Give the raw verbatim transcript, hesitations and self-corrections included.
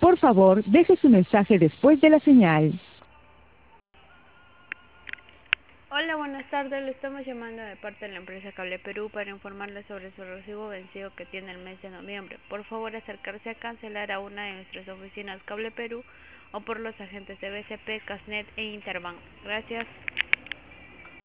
Por favor, deje su mensaje después de la señal. Hola, buenas tardes. Le estamos llamando de parte de la empresa Cable Perú para informarle sobre su recibo vencido que tiene el mes de noviembre. Por favor, acercarse a cancelar a una de nuestras oficinas Cable Perú o por los agentes de B C P, Casnet e Interbank. Gracias.